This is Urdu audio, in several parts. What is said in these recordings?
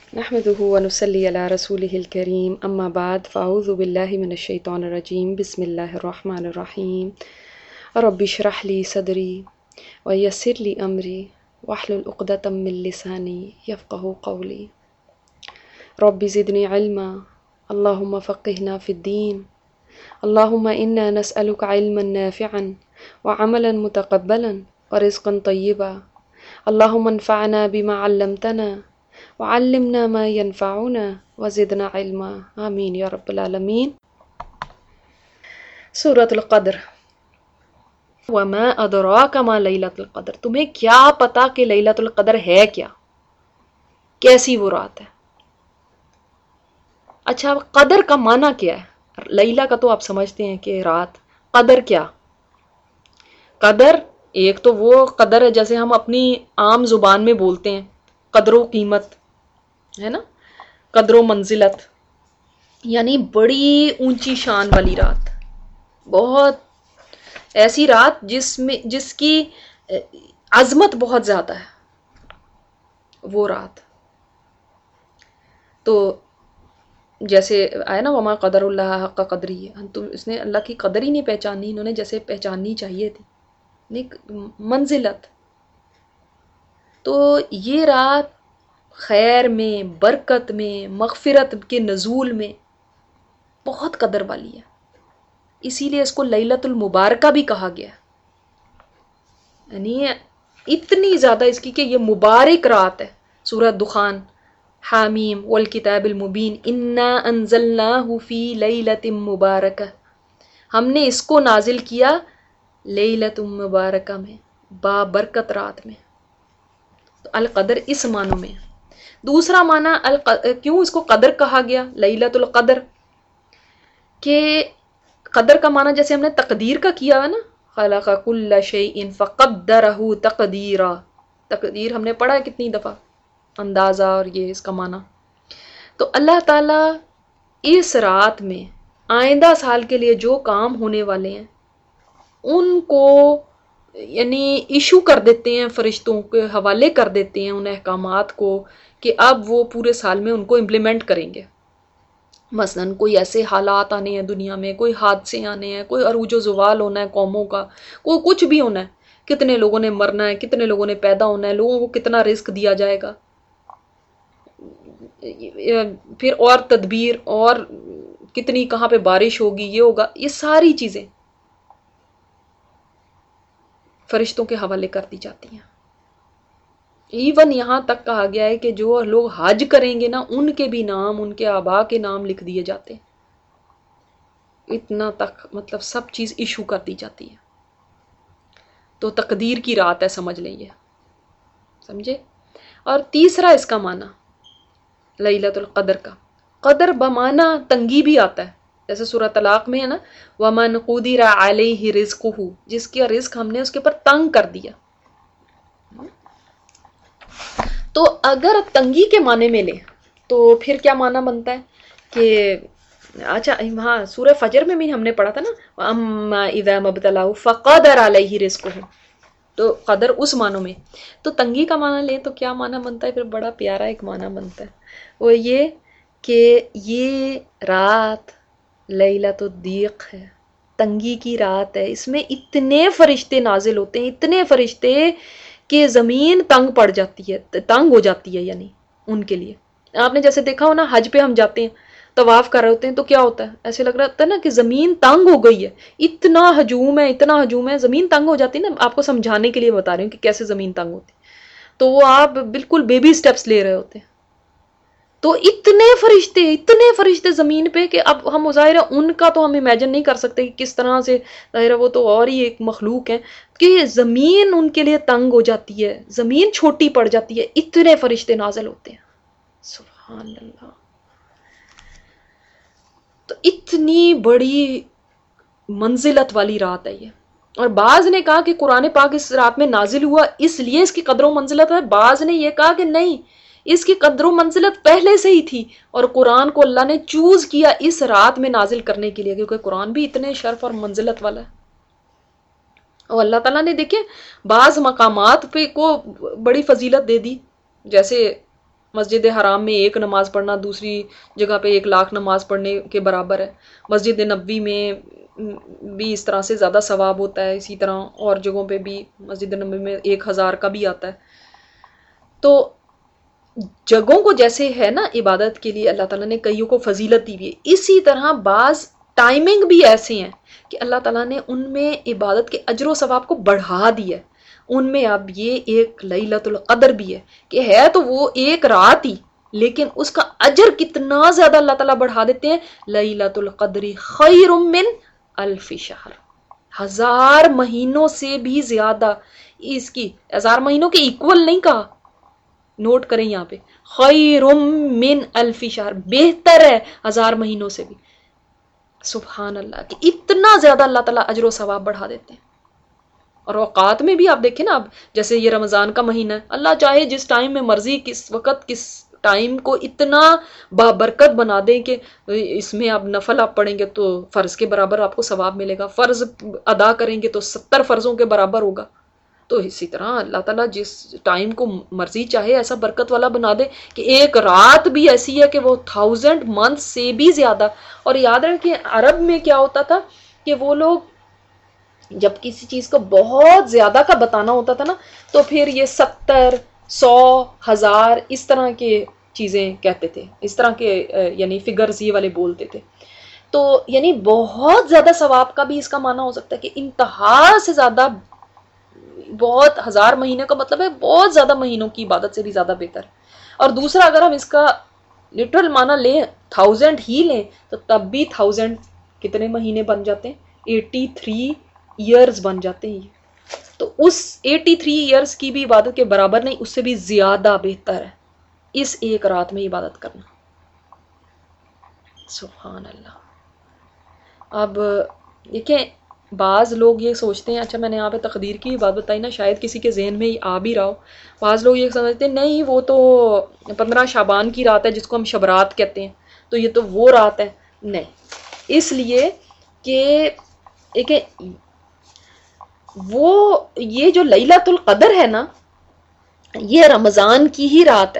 نحمده ونصلي على رسوله الكريم أما بعد فأعوذ بالله من الشيطان الرجيم بسم الله الرحمن الرحيم رب اشرح لي صدري ويسر لي أمري واحلل عقدة من لساني يفقه قولي رب زدني علما اللهم فقهنا في الدين اللهم إنا نسألك علما نافعا وعملا متقبلا ورزقا طيبا اللهم انفعنا بما علمتنا وعلمنا ما ينفعنا وزدنا علما آمین یا رب العالمین۔ سورۃ القدر۔ وما ادراک ما لیلۃ القدر، تمہیں کیا پتا کہ لیلۃ القدر ہے کیا، کیسی وہ رات ہے۔ اچھا، قدر کا معنی کیا ہے؟ لیلہ کا تو آپ سمجھتے ہیں کہ رات، قدر کیا؟ قدر ایک تو وہ قدر ہے جیسے ہم اپنی عام زبان میں بولتے ہیں، قدر و قیمت ہے نا، قدر و منزلت، یعنی بڑی اونچی شان والی رات، بہت ایسی رات جس کی عظمت بہت زیادہ ہے، وہ رات۔ تو جیسے آیا نا وما قدر اللہ حق قدری، تو اس نے اللہ کی قدر ہی نہیں پہچانی، انہوں نے جیسے پہچاننی چاہیے تھی، منزلت۔ تو یہ رات خیر میں، برکت میں، مغفرت کے نزول میں بہت قدر والی ہے، اسی لیے اس کو لیلۃ المبارکہ بھی کہا گیا ہے، یعنی اتنی زیادہ اس کی کہ یہ مبارک رات ہے۔ سورہ دخان، حامیم والکتاب المبین انا انزلناہ فی لیلۃ مبارکہ، ہم نے اس کو نازل کیا لیلۃ مبارکہ میں، بابرکت رات میں۔ تو القدر اس معنوں میں۔ دوسرا معنی کیوں اس کو قدر کہا گیا، لیلۃ القدر، کہ قدر کا معنی جیسے ہم نے تقدیر کا کیا ہے نا، خلق کل شیء فقدرہ تقدیرا، تقدیر ہم نے پڑھا ہے کتنی دفعہ، اندازہ، اور یہ اس کا معنی۔ تو اللہ تعالیٰ اس رات میں آئندہ سال کے لیے جو کام ہونے والے ہیں ان کو یعنی ایشو کر دیتے ہیں، فرشتوں کے حوالے کر دیتے ہیں ان احکامات کو کہ اب وہ پورے سال میں ان کو امپلیمنٹ کریں گے۔ مثلاً کوئی ایسے حالات آنے ہیں دنیا میں، کوئی حادثے آنے ہیں، کوئی عروج و زوال ہونا ہے قوموں کا، کوئی کچھ بھی ہونا ہے، کتنے لوگوں نے مرنا ہے، کتنے لوگوں نے پیدا ہونا ہے، لوگوں کو کتنا رزق دیا جائے گا، پھر اور تدبیر، اور کتنی کہاں پہ بارش ہوگی، یہ ہوگا، یہ ساری چیزیں فرشتوں کے حوالے کر دی جاتی ہیں۔ ایون یہاں تک کہا گیا ہے کہ جو لوگ حج کریں گے نا، ان کے بھی نام، ان کے آبا کے نام لکھ دیے جاتے ہیں، اتنا تک مطلب سب چیز ایشو کر دی جاتی ہے۔ تو تقدیر کی رات ہے، سمجھ لیں، سمجھے۔ اور تیسرا اس کا معنی لیلۃ القدر کا، قدر بمعنی تنگی بھی آتا ہے، جیسے سورہ طلاق میں ہے نا وَمَنْ قُدِرَ عَلَيْهِ رِزْقُهُ، جس کا رزق ہم نے اس کے اوپر تنگ کر دیا۔ تو اگر تنگی کے معنی میں لیں تو پھر کیا معنی بنتا ہے کہ اچھا ہاں سورہ فجر میں بھی ہم نے پڑھا تھا نا وَأَمَّا إِذَا مَبْتَلَاهُ فَقَدَرَ عَلَيْهِ رِزْقُهُ، تو قدر اس معنوں میں۔ تو تنگی کا معنی لیں تو کیا معنی بنتا ہے، پھر بڑا پیارا ایک معنی بنتا ہے، وہ یہ کہ یہ رات لیلۃ الضیق ہے، تنگی کی رات ہے، اس میں اتنے فرشتے نازل ہوتے ہیں، اتنے فرشتے کہ زمین تنگ پڑ جاتی ہے، تنگ ہو جاتی ہے، یعنی ان کے لیے۔ آپ نے جیسے دیکھا ہو نا، حج پہ ہم جاتے ہیں، طواف کر رہے ہوتے ہیں تو کیا ہوتا ہے، ایسے لگ رہا ہوتا ہے نا کہ زمین تنگ ہو گئی ہے، اتنا ہجوم ہے، اتنا ہجوم ہے، زمین تنگ ہو جاتی ہے نا۔ آپ کو سمجھانے کے لیے بتا رہی ہوں کہ کیسے زمین تنگ ہوتی ہے، تو وہ آپ بالکل بیبی سٹیپس لے رہے ہوتے ہیں، تو اتنے فرشتے زمین پہ کہ اب ہم ظاہر ہے ان کا تو ہم امیجن نہیں کر سکتے کہ کس طرح سے، ظاہر ہے وہ تو اور ہی ایک مخلوق ہے کہ زمین ان کے لیے تنگ ہو جاتی ہے، زمین چھوٹی پڑ جاتی ہے، اتنے فرشتے نازل ہوتے ہیں، سبحان اللہ۔ تو اتنی بڑی منزلت والی رات ہے یہ۔ اور بعض نے کہا کہ قرآن پاک اس رات میں نازل ہوا اس لیے اس کی قدر و منزلت ہے، بعض نے یہ کہا کہ نہیں، اس کی قدر و منزلت پہلے سے ہی تھی، اور قرآن کو اللہ نے چوز کیا اس رات میں نازل کرنے کے لیے، کیونکہ قرآن بھی اتنے شرف اور منزلت والا ہے۔ اور اللہ تعالیٰ نے دیکھیں بعض مقامات پہ کو بڑی فضیلت دے دی، جیسے مسجد حرام میں ایک نماز پڑھنا دوسری جگہ پہ 1,00,000 نماز پڑھنے کے برابر ہے. مسجد نبوی میں بھی اس طرح سے زیادہ ثواب ہوتا ہے، اسی طرح اور جگہوں پہ بھی مسجد نبوی میں 1,000 کا بھی آتا ہے. تو جگہوں کو جیسے ہے نا عبادت کے لیے اللہ تعالیٰ نے کئیوں کو فضیلت دی ہوئی ہے، اسی طرح بعض ٹائمنگ بھی ایسے ہیں کہ اللہ تعالیٰ نے ان میں عبادت کے اجر و ثواب کو بڑھا دیا ہے. ان میں اب یہ ایک لیلۃ القدر بھی ہے کہ ہے تو وہ ایک رات ہی، لیکن اس کا اجر کتنا زیادہ اللہ تعالیٰ بڑھا دیتے ہیں. لیلۃ القدر خیر من الف شہر، 1000 مہینوں سے بھی زیادہ. اس کی 1000 مہینوں کے ایکول نہیں کہا، نوٹ کریں یہاں پہ، خیر من الف شہر، بہتر ہے 1000 مہینوں سے بھی. سبحان اللہ کہ اتنا زیادہ اللہ تعالیٰ اجر و ثواب بڑھا دیتے ہیں. اور اوقات میں بھی آپ دیکھیں نا، اب جیسے یہ رمضان کا مہینہ ہے، اللہ چاہے جس ٹائم میں مرضی، کس وقت کس ٹائم کو اتنا بابرکت بنا دیں کہ اس میں آپ نفل آپ پڑھیں گے تو فرض کے برابر آپ کو ثواب ملے گا، فرض ادا کریں گے تو 70 فرضوں کے برابر ہوگا. تو اسی طرح اللہ تعالیٰ جس ٹائم کو مرضی چاہے ایسا برکت والا بنا دے کہ ایک رات بھی ایسی ہے کہ وہ 1000 منتھ سے بھی زیادہ. اور یاد رکھیں عرب میں کیا ہوتا تھا کہ وہ لوگ جب کسی چیز کو بہت زیادہ کا بتانا ہوتا تھا نا، تو پھر یہ 70 100 1000 اس طرح کے چیزیں کہتے تھے، اس طرح کے یعنی فگرز یہ والے بولتے تھے. تو یعنی بہت زیادہ ثواب کا بھی اس کا معنی ہو سکتا ہے کہ انتہا سے زیادہ، بہت 1000 مہینے کا مطلب ہے بہت زیادہ مہینوں کی عبادت سے بھی زیادہ بہتر. اور دوسرا اگر ہم اس کا لٹرل معنی لیں، 1000 ہی لیں، تو تب بھی 1000 کتنے مہینے بن جاتے ہیں؟ 83 ایئرز بن جاتے ہیں. تو اس 83 ایئرز کی بھی عبادت کے برابر نہیں، اس سے بھی زیادہ بہتر ہے اس ایک رات میں عبادت کرنا. سبحان اللہ. اب دیکھیں بعض لوگ یہ سوچتے ہیں، اچھا میں نے یہاں پہ تقدیر کی بات بتائی نا، شاید کسی کے ذہن میں آ بھی رہا ہو. بعض لوگ یہ سمجھتے ہیں نہیں وہ تو 15 شعبان کی رات ہے جس کو ہم شب رات کہتے ہیں، تو یہ تو وہ رات ہے. نہیں، اس لیے کہ ایک وہ یہ جو لیلۃ القدر ہے نا، یہ رمضان کی ہی رات ہے،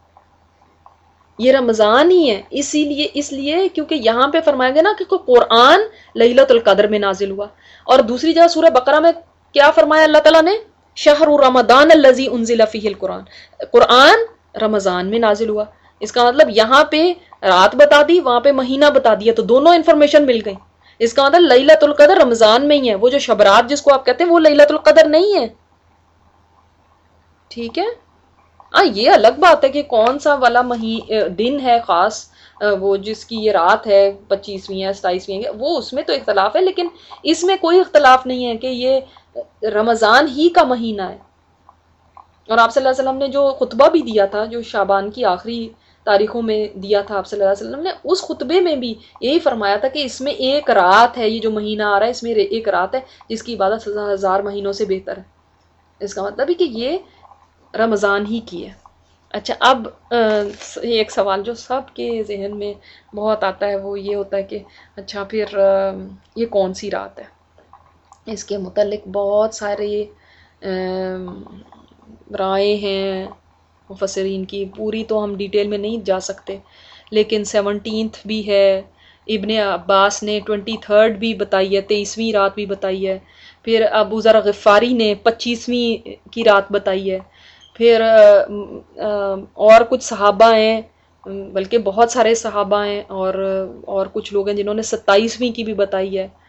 یہ رمضان ہی ہے. اس لیے کیونکہ یہاں پہ فرمایا گیا نا کہ قرآن لیلۃ القدر میں نازل ہوا. اور دوسری جگہ سورہ بقرہ میں کیا فرمایا اللہ تعالیٰ نے؟ شہر رمضان الذی انزل فیہ القرآن، قرآن رمضان میں نازل ہوا. اس کا مطلب یہاں پہ رات بتا دی، وہاں پہ مہینہ بتا دیا، تو دونوں انفارمیشن مل گئی. اس کا مطلب لیلۃ القدر رمضان میں ہی ہے، وہ جو شب رات جس کو آپ کہتے ہیں وہ لیلۃ القدر نہیں ہے. ٹھیک ہے. یہ الگ بات ہے کہ کون سا والا دن ہے خاص، وہ جس کی یہ رات ہے 25ویں ہے 27ویں ہے، وہ اس میں تو اختلاف ہے، لیکن اس میں کوئی اختلاف نہیں ہے کہ یہ رمضان ہی کا مہینہ ہے. اور آپ صلی اللہ علیہ وسلم نے جو خطبہ بھی دیا تھا، جو شعبان کی آخری تاریخوں میں دیا تھا آپ صلی اللہ علیہ وسلم نے، اس خطبے میں بھی یہی فرمایا تھا کہ اس میں ایک رات ہے، یہ جو مہینہ آ رہا ہے اس میں ایک رات ہے جس کی عبادت 1000 مہینوں سے بہتر ہے. اس کا مطلب ہے کہ یہ رمضان ہی کی ہے. اچھا اب ایک سوال جو سب کے ذہن میں بہت آتا ہے وہ یہ ہوتا ہے کہ اچھا پھر یہ کون سی رات ہے؟ اس کے متعلق بہت سارے رائے ہیں مفسرین کی، پوری تو ہم ڈیٹیل میں نہیں جا سکتے، لیکن 17 بھی ہے. ابن عباس نے 23 بھی بتائی ہے، 23ویں رات بھی بتائی ہے. پھر ابو ذر غفاری نے 25ویں کی رات بتائی ہے. پھر اور کچھ صحابہ ہیں، بلکہ بہت سارے صحابہ ہیں، اور کچھ لوگ ہیں جنہوں نے 27ویں کی بھی بتائی ہے.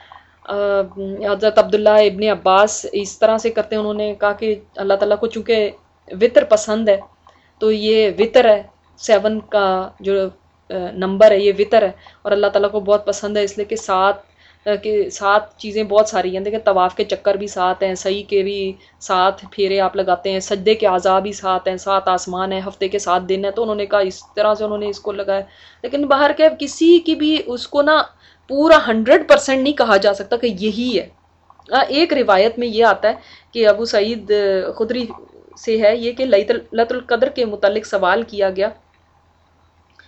حضرت عبداللہ ابن عباس اس طرح سے کرتے ہیں، انہوں نے کہا کہ اللہ تعالیٰ کو چونکہ وطر پسند ہے تو یہ وطر ہے، 7 کا جو نمبر ہے یہ وطر ہے، اور اللہ تعالیٰ کو بہت پسند ہے، اس لیے کہ 7 چیزیں بہت ساری ہیں. دیکھیں طواف کے چکر بھی 7 ہیں، سعی کے بھی 7 پھیرے آپ لگاتے ہیں، سجدے کے اعضاء بھی 7 ہیں، 7 آسمان ہیں، ہفتے کے 7 دن ہیں. تو انہوں نے کہا اس طرح سے انہوں نے اس کو لگایا. لیکن باہر کے کسی کی بھی اس کو نا پورا 100% نہیں کہا جا سکتا کہ یہی ہے. ایک روایت میں یہ آتا ہے کہ ابو سعید خدری سے ہے یہ کہ لیلۃ القدر کے متعلق سوال کیا گیا،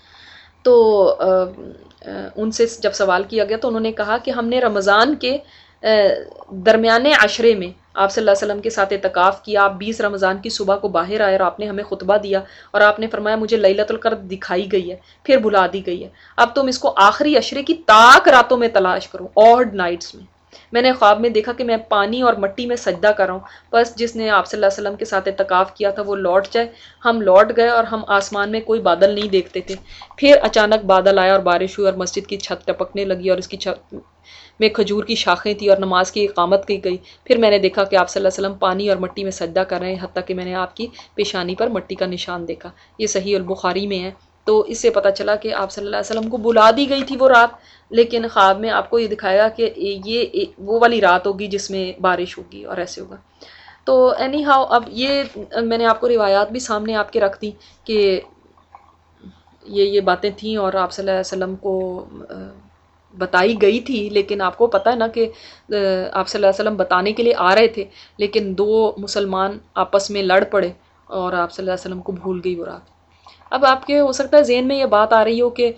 تو ان سے جب سوال کیا گیا تو انہوں نے کہا کہ ہم نے رمضان کے درمیان عشرے میں آپ صلی اللہ علیہ وسلم کے ساتھ اعتکاف کیا، آپ 20 رمضان کی صبح کو باہر آئے اور آپ نے ہمیں خطبہ دیا اور آپ نے فرمایا مجھے لیلۃ القدر دکھائی گئی ہے پھر بھلا دی گئی ہے، اب تم اس کو آخری عشرے کی تاک راتوں میں تلاش کرو، آڈ نائٹس میں نے خواب میں دیکھا کہ میں پانی اور مٹی میں سجدہ کر رہا ہوں، بس جس نے آپ صلی اللہ علیہ وسلم کے ساتھ اعتکاف کیا تھا وہ لوٹ جائے۔ ہم لوٹ گئے اور ہم آسمان میں کوئی بادل نہیں دیکھتے تھے، پھر اچانک بادل آیا اور بارش ہوئی اور مسجد کی چھت ٹپکنے لگی اور اس کی چھت میں کھجور کی شاخیں تھی اور نماز کی اقامت کی گئی، پھر میں نے دیکھا کہ آپ صلی اللہ علیہ وسلم پانی اور مٹی میں سجدہ کر رہے ہیں، حتیٰ کہ میں نے آپ کی پیشانی پر مٹی کا نشان دیکھا۔ یہ صحیح البخاری میں ہے۔ تو اس سے پتہ چلا کہ آپ صلی اللہ علیہ وسلم کو بلا دی گئی تھی وہ رات، لیکن خواب میں آپ کو یہ دکھایا کہ یہ وہ والی رات ہوگی جس میں بارش ہوگی اور ایسے ہوگا۔ تو اینی ہاؤ اب یہ میں نے آپ کو روایات بھی سامنے آپ کے رکھ دی کہ یہ باتیں تھیں اور آپ صلی اللہ علیہ وسلم کو بتائی گئی تھی، لیکن آپ کو پتہ ہے نا کہ آپ صلی اللہ علیہ وسلم بتانے کے لیے آ رہے تھے لیکن دو مسلمان آپس میں لڑ پڑے اور آپ صلی اللہ علیہ وسلم کو بھول گئی وہ رات۔ اب آپ کے ہو سکتا ہے ذہن میں یہ بات آ رہی ہو کہ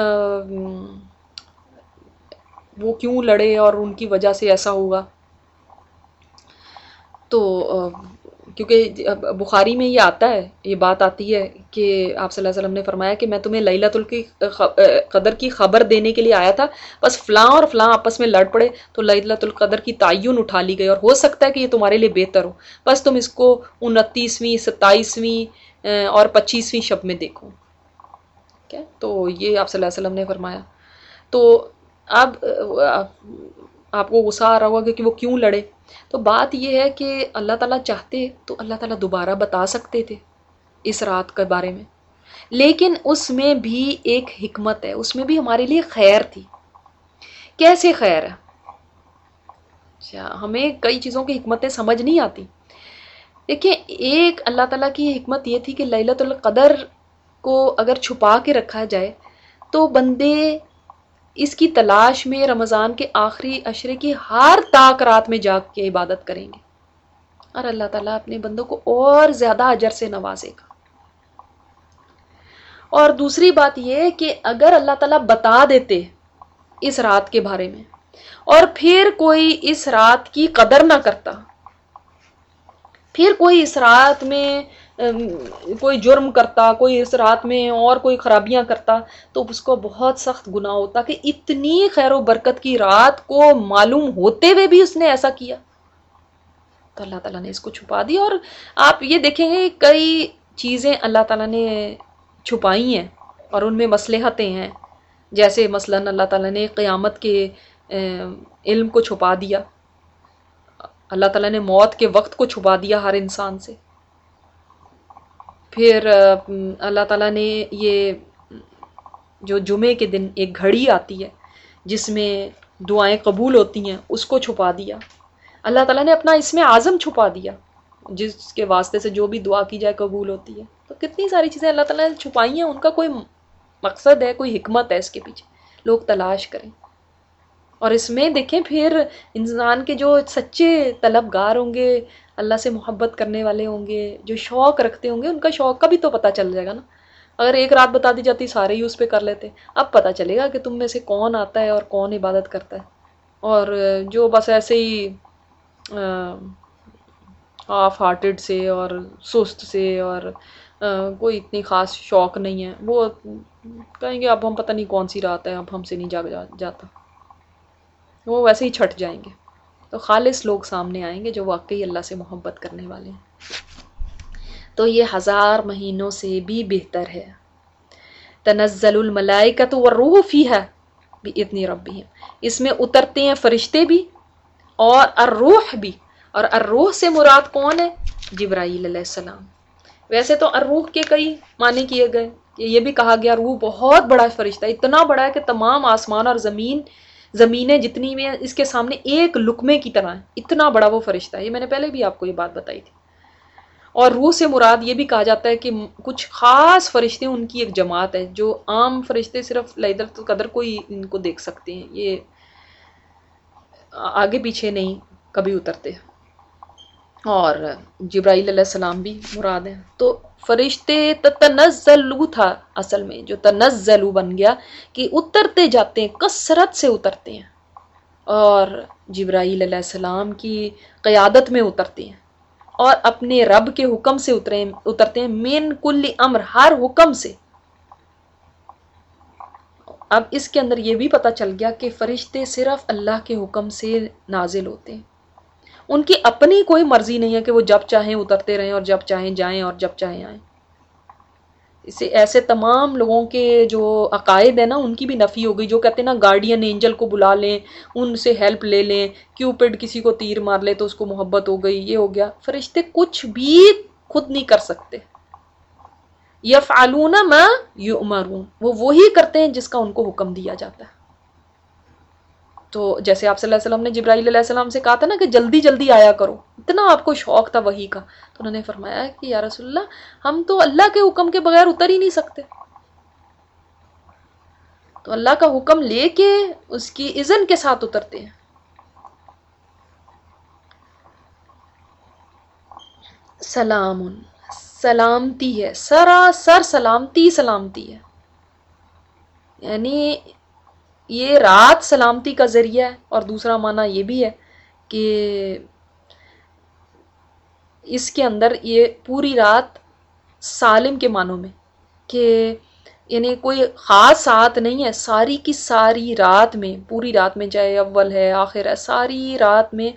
وہ کیوں لڑے اور ان کی وجہ سے ایسا ہوگا، تو کیونکہ بخاری میں یہ آتا ہے، یہ بات آتی ہے کہ آپ صلی اللہ علیہ وسلم نے فرمایا کہ میں تمہیں لیلۃ القدر کی خبر دینے کے لیے آیا تھا، بس فلاں اور فلاں آپس میں لڑ پڑے تو لیلۃ القدر کی تعین اٹھا لی گئی اور ہو سکتا ہے کہ یہ تمہارے لیے بہتر ہو، بس تم اس کو 29ویں 27ویں اور 25ویں شب میں دیکھو۔ تو یہ آپ صلی اللہ علیہ وسلم نے فرمایا۔ تو اب آپ کو غصہ آ رہا ہوگا کہ وہ کیوں لڑے، تو بات یہ ہے کہ اللہ تعالیٰ چاہتے تو اللہ تعالیٰ دوبارہ بتا سکتے تھے اس رات کے بارے میں، لیکن اس میں بھی ایک حکمت ہے، اس میں بھی ہمارے لیے خیر تھی۔ کیسے خیر ہے؟ ہمیں کئی چیزوں کی حکمتیں سمجھ نہیں آتی۔ دیکھیں، ایک اللہ تعالیٰ کی حکمت یہ تھی کہ لیلۃ القدر کو اگر چھپا کے رکھا جائے تو بندے اس کی تلاش میں رمضان کے آخری عشرے کی ہر تاک رات میں جاگ کے عبادت کریں گے اور اللہ تعالیٰ اپنے بندوں کو اور زیادہ اجر سے نوازے گا۔ اور دوسری بات یہ کہ اگر اللہ تعالیٰ بتا دیتے اس رات کے بارے میں اور پھر کوئی اس رات کی قدر نہ کرتا، پھر کوئی اس رات میں کوئی جرم کرتا، کوئی اس رات میں اور کوئی خرابیاں کرتا، تو اس کو بہت سخت گناہ ہوتا کہ اتنی خیر و برکت کی رات کو معلوم ہوتے ہوئے بھی اس نے ایسا کیا۔ تو اللہ تعالیٰ نے اس کو چھپا دیا، اور آپ یہ دیکھیں گے کئی چیزیں اللہ تعالیٰ نے چھپائی ہیں اور ان میں مصلحتیں ہیں، جیسے مثلاً اللہ تعالیٰ نے قیامت کے علم کو چھپا دیا، اللہ تعالیٰ نے موت کے وقت کو چھپا دیا ہر انسان سے، پھر اللہ تعالیٰ نے یہ جو جمعے کے دن ایک گھڑی آتی ہے جس میں دعائیں قبول ہوتی ہیں اس کو چھپا دیا، اللہ تعالیٰ نے اپنا اسم اعظم چھپا دیا جس کے واسطے سے جو بھی دعا کی جائے قبول ہوتی ہے۔ تو کتنی ساری چیزیں اللہ تعالیٰ نے چھپائی ہیں، ان کا کوئی مقصد ہے، کوئی حکمت ہے اس کے پیچھے، لوگ تلاش کریں۔ اور اس میں دیکھیں پھر انسان کے جو سچے طلبگار ہوں گے، اللہ سے محبت کرنے والے ہوں گے، جو شوق رکھتے ہوں گے، ان کا شوق کا بھی تو پتہ چل جائے گا نا۔ اگر ایک رات بتا دی جاتی سارے ہی اس پہ کر لیتے، اب پتہ چلے گا کہ تم میں سے کون آتا ہے اور کون عبادت کرتا ہے، اور جو بس ایسے ہی ہاف ہارٹڈ سے اور سست سے اور کوئی اتنی خاص شوق نہیں ہے، وہ کہیں گے اب ہم پتہ نہیں کون سی رات ہے، اب ہم سے نہیں جاتا، وہ ویسے ہی چھٹ جائیں گے۔ تو خالص لوگ سامنے آئیں گے جو واقعی اللہ سے محبت کرنے والے ہیں۔ تو یہ 1000 مہینوں سے بھی بہتر ہے۔ تنزل الملائکۃ والروح فیہا بإذن ربہم، اس میں اترتے ہیں فرشتے بھی اور الروح بھی، اور الروح سے مراد کون ہے؟ جبرائیل علیہ السلام۔ ویسے تو الروح کے کئی معنی کیے گئے، یہ بھی کہا گیا روح بہت بڑا فرشتہ، اتنا بڑا ہے کہ تمام آسمان اور زمینیں جتنی بھی ہیں اس کے سامنے ایک لقمے کی طرح ہے، اتنا بڑا وہ فرشتہ ہے۔ یہ میں نے پہلے بھی آپ کو یہ بات بتائی تھی۔ اور روح سے مراد یہ بھی کہا جاتا ہے کہ کچھ خاص فرشتے ان کی ایک جماعت ہے، جو عام فرشتے صرف لیلۃ القدر کو ہی ان کو دیکھ سکتے ہیں، یہ آگے پیچھے نہیں کبھی اترتے۔ اور جبرائیل علیہ السلام بھی مراد ہیں۔ تو فرشتے تتنزلو تھا اصل میں، جو تنزلو بن گیا کہ اترتے جاتے ہیں، کثرت سے اترتے ہیں، اور جبرائیل علیہ السلام کی قیادت میں اترتے ہیں اور اپنے رب کے حکم سے اترتے ہیں، من کل امر، ہر حکم سے۔ اب اس کے اندر یہ بھی پتہ چل گیا کہ فرشتے صرف اللہ کے حکم سے نازل ہوتے ہیں، ان کی اپنی کوئی مرضی نہیں ہے کہ وہ جب چاہیں اترتے رہیں اور جب چاہیں جائیں اور جب چاہیں آئیں۔ اسے ایسے تمام لوگوں کے جو عقائد ہیں نا ان کی بھی نفی ہو گئی، جو کہتے ہیں نا گارڈین اینجل کو بلا لیں، ان سے ہیلپ لے لیں، کیوپڈ کسی کو تیر مار لے تو اس کو محبت ہو گئی، یہ ہو گیا۔ فرشتے کچھ بھی خود نہیں کر سکتے، یفعلون ما یؤمرون، وہ وہی کرتے ہیں جس کا ان کو حکم دیا جاتا ہے۔ تو جیسے آپ صلی اللہ علیہ وسلم نے جبرائیل علیہ السلام سے کہا تھا نا کہ جلدی جلدی آیا کرو، اتنا آپ کو شوق تھا وحی کا، تو انہوں نے فرمایا کہ یا رسول اللہ ہم تو اللہ کے حکم کے بغیر اتر ہی نہیں سکتے، تو اللہ کا حکم لے کے اس کی اذن کے ساتھ اترتے ہیں۔ سلام، سلامتی ہے، سراسر سلامتی سلامتی ہے، یعنی یہ رات سلامتی کا ذریعہ ہے، اور دوسرا معنی یہ بھی ہے کہ اس کے اندر یہ پوری رات سالم کے معنوں میں، کہ یعنی کوئی خاص ساتھ نہیں ہے، ساری کی ساری رات میں، پوری رات میں چاہے اول ہے آخر ہے، ساری رات میں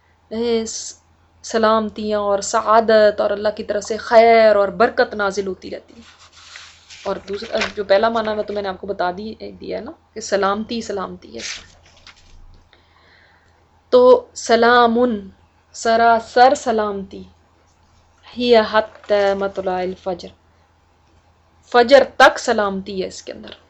سلامتیاں اور سعادت اور اللہ کی طرف سے خیر اور برکت نازل ہوتی رہتی ہے۔ اور دوسرا جو پہلا معنی میں تو میں نے آپ کو بتا دیا ہے نا کہ سلامتی سلامتی ہے۔ تو سلام، سراسر سلامتی، ہی حتی مطلع الفجر، فجر تک سلامتی ہے اس کے اندر۔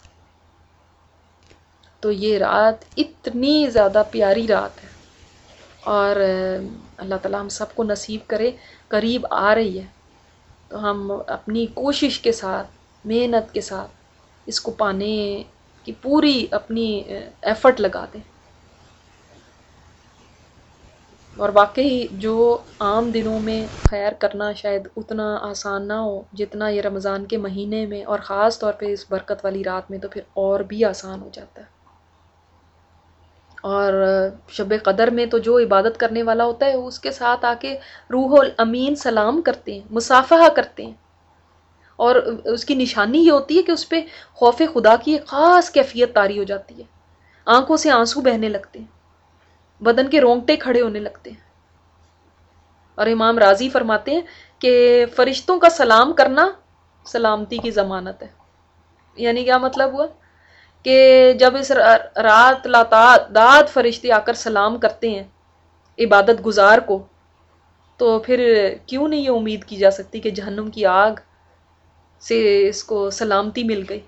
تو یہ رات اتنی زیادہ پیاری رات ہے، اور اللہ تعالیٰ ہم سب کو نصیب کرے، قریب آ رہی ہے تو ہم اپنی کوشش کے ساتھ، محنت کے ساتھ اس کو پانے کی پوری اپنی ایفرٹ لگا دیں۔ اور واقعی جو عام دنوں میں خیر کرنا شاید اتنا آسان نہ ہو جتنا یہ رمضان کے مہینے میں، اور خاص طور پہ اس برکت والی رات میں تو پھر اور بھی آسان ہو جاتا ہے۔ اور شب قدر میں تو جو عبادت کرنے والا ہوتا ہے اس کے ساتھ آ کے روح الامین سلام کرتے ہیں، مصافحہ کرتے ہیں، اور اس کی نشانی یہ ہوتی ہے کہ اس پہ خوف خدا کی ایک خاص کیفیت طاری ہو جاتی ہے، آنکھوں سے آنسو بہنے لگتے ہیں، بدن کے رونگٹے کھڑے ہونے لگتے ہیں۔ اور امام راضی فرماتے ہیں کہ فرشتوں کا سلام کرنا سلامتی کی ضمانت ہے۔ یعنی کیا مطلب ہوا کہ جب اس رات لاتعداد فرشتے آ کر سلام کرتے ہیں عبادت گزار کو، تو پھر کیوں نہیں یہ امید کی جا سکتی کہ جہنم کی آگ سے اس کو سلامتی مل گئی،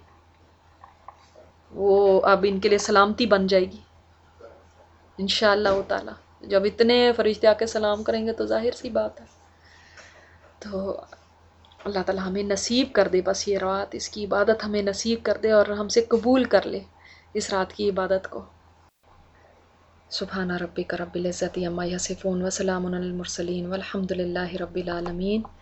وہ اب ان کے لیے سلامتی بن جائے گی انشاءاللہ تعالی۔ جب اتنے فرشتے آ کے سلام کریں گے تو ظاہر سی بات ہے۔ تو اللہ تعالیٰ ہمیں نصیب کر دے بس یہ رات، اس کی عبادت ہمیں نصیب کر دے اور ہم سے قبول کر لے اس رات کی عبادت کو۔ سبحان ربک رب العزت عما یصفون وسلام علی المرسلین والحمد للہ رب العالمین۔